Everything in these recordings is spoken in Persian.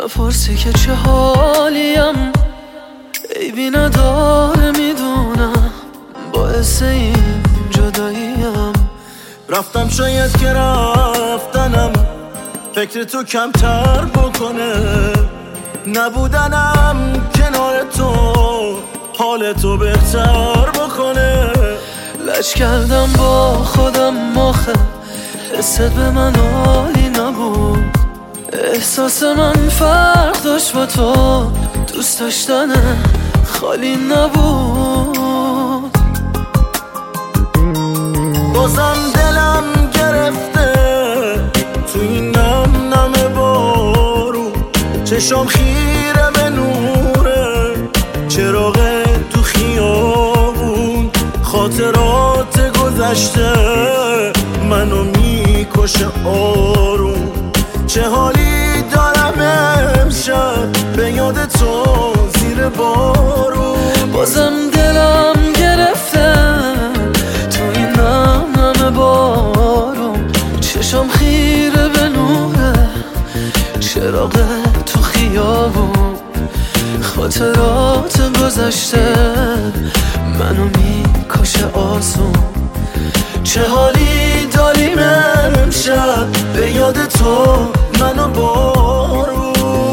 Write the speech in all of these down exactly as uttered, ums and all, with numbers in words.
نپرسی که چه حالیم، عیبی نداره میدونم، باعث این جداییم. رفتم شاید که رفتنم فکر تو کمتر بکنه، نبودنم کنار تو حال تو بهتر بکنه. لج کردم با خودم آخه حست به من عالی نبود، احساس من فرق داشت با تو، دوست داشتن خالی نبود. بازم دلم گرفته تو این نم نم بارون، چشام خیره به نوره چراغ تو خیابون، خاطرات گذشته منو میکشه آروم. چه حالی دارم امشب به یاد تو زیر بارون. بازم دلم گرفته تو این نم نم بارون، چشام خیره به نوره چراغ تو خیابون، خاطرات گذشته منو میکشه آسون. چه حالی داریم امشب به یاد تو منو بارون.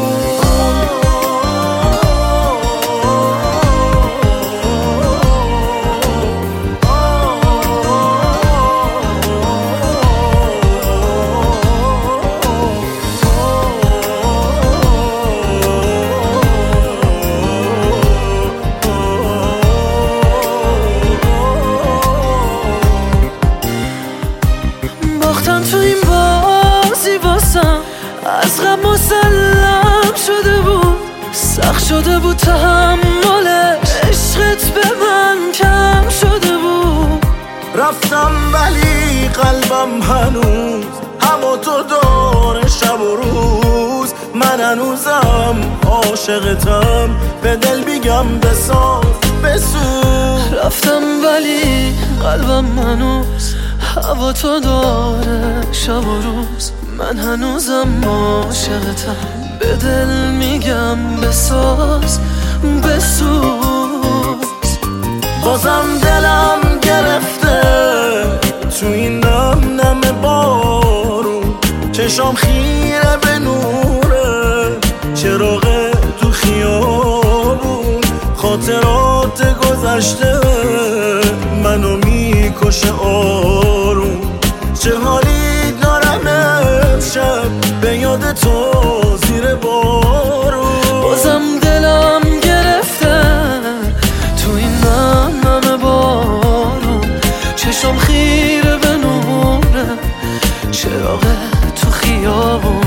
باختم تو این بازی واسم، از غم مسلم شده بود، سخت شده بود تحملش، عشقت به من کم شده بود. رفتم ولی قلبم هنوز هوا تو داره شب و روز، من هنوزم عاشقتم، به دل بیگم بساز بسوز. رفتم ولی قلبم هنوز هوا تو داره شب و روز، من هنوزم عاشقتم، به دل میگم بساز بسوز. بازم دلم گرفته تو این نم نم بارون، چشام خیره به نوره چراغ تو خیابون، خاطرات گذشته منو میکشه آروم. چه حالی دارم امشب به یاد تو زیر بارون. بازم دلم گرفته تو این نم نم بارون، چشام خیره به نوره چراغ تو خیابون،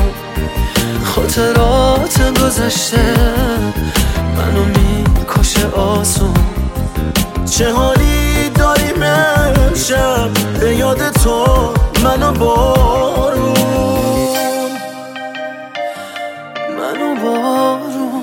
خاطرات گذشته منو میکشه آسون. چه حالی داریم امشب به یاد تو منو بارون منو بارون.